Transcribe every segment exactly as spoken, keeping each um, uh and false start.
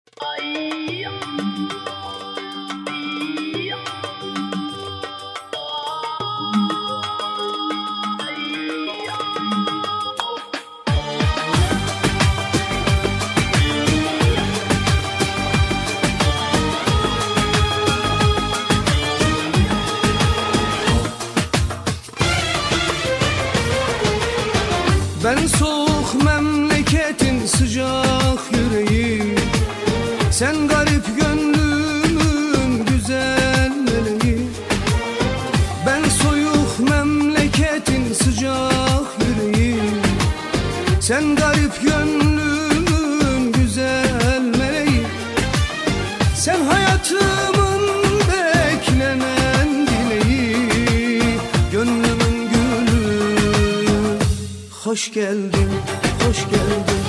Ben soğuk memleketin sıcak yüreği, sen garip gönlümün güzel meleği. Ben soğuk memleketin sıcak yüreği, sen garip gönlümün güzel meleği. Sen hayatımın beklenen dileği, gönlümün gülü. Hoş geldin, hoş geldin.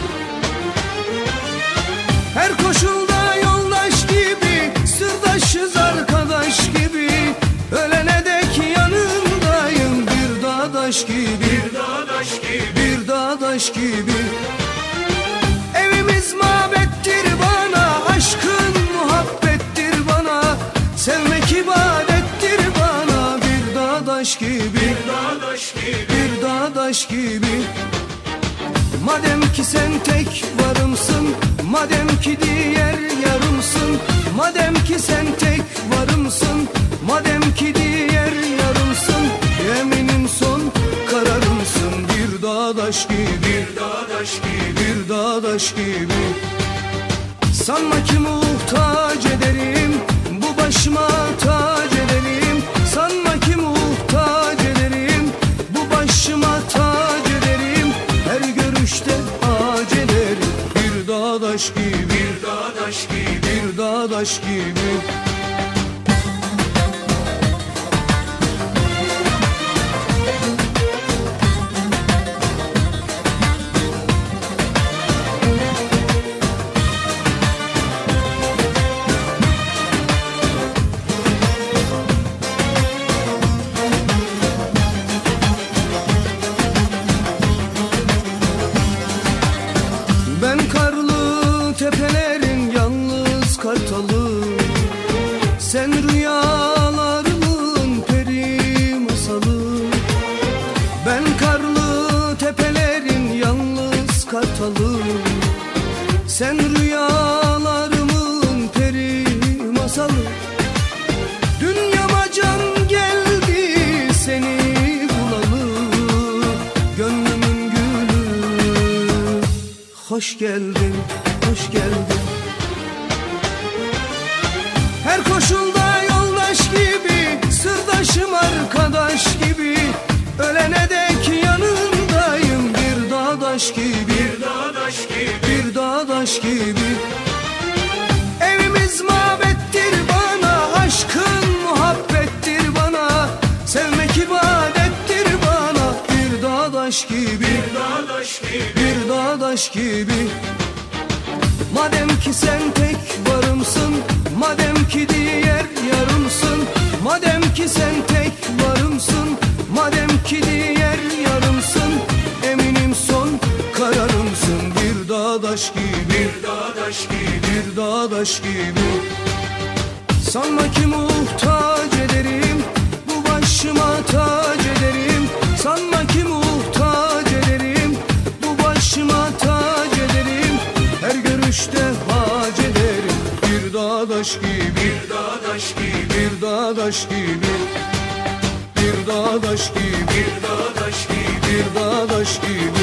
Her koşulda yoldaş gibi, sırdaşız arkadaş gibi. Ölene dek yanındayım, bir dağdaş gibi, bir dağdaş gibi, bir dağdaş gibi. Evimiz mabettir bana, aşkın muhabbettir bana. Sevmek ibadettir bana, bir dağdaş gibi, bir dağdaş gibi, bir dağdaş gibi. Madem ki sen tek varımsın, madem ki diğer yarımsın. Madem ki sen tek varımsın, madem ki diğer yarımsın. Eminim son kararımsın, bir dağdaş gibi, bir dağdaş gibi, bir dağdaş gibi. Sanma ki muhtaç ederim, bu başıma tac ederim. Sanma ki muhtaç ederim, bu başıma tac ederim. Her görüşte acelerim, bir dağdaş gibi, bir dağdaş gibi, bir dağdaş gibi. Ben karlı tepelerin yalnız kartalı, sen rüyalarımın peri masalı. Ben karlı tepelerin yalnız kartalı, sen rüyalarımın peri masalı. Dünyama can geldi seni bulalı, gönlümün gülü. Hoş geldin, hoş geldin. Her koşulda yoldaş gibi, sırdaşım arkadaş gibi. Ölene dek yanındayım, bir dağdaş gibi, bir dağdaş gibi, bir dağdaş gibi. Evimiz mabettir bana, aşkın muhabbettir bana. Sevmek ibadettir bana, bir dağdaş gibi, bir dağdaş gibi, bir dağdaş gibi. Madem ki sen tek varımsın, madem ki diğer yarımsın. Madem ki sen tek varımsın, madem ki diğer yarımsın. Eminim son kararımsın, bir dağdaş gibi, bir dağdaş gibi, bir dağdaş gibi. Sanma ki muhtaç ederim, bu başıma tac ederim. Sanma ki muhtaç ederim, bu başıma tac ederim. Her görüşte hac ederim, bir dağdaş gibi, bir dağdaş gibi, bir dağdaş gibi. Bir dağdaş gibi, bir dağdaş gibi, bir dağdaş gibi.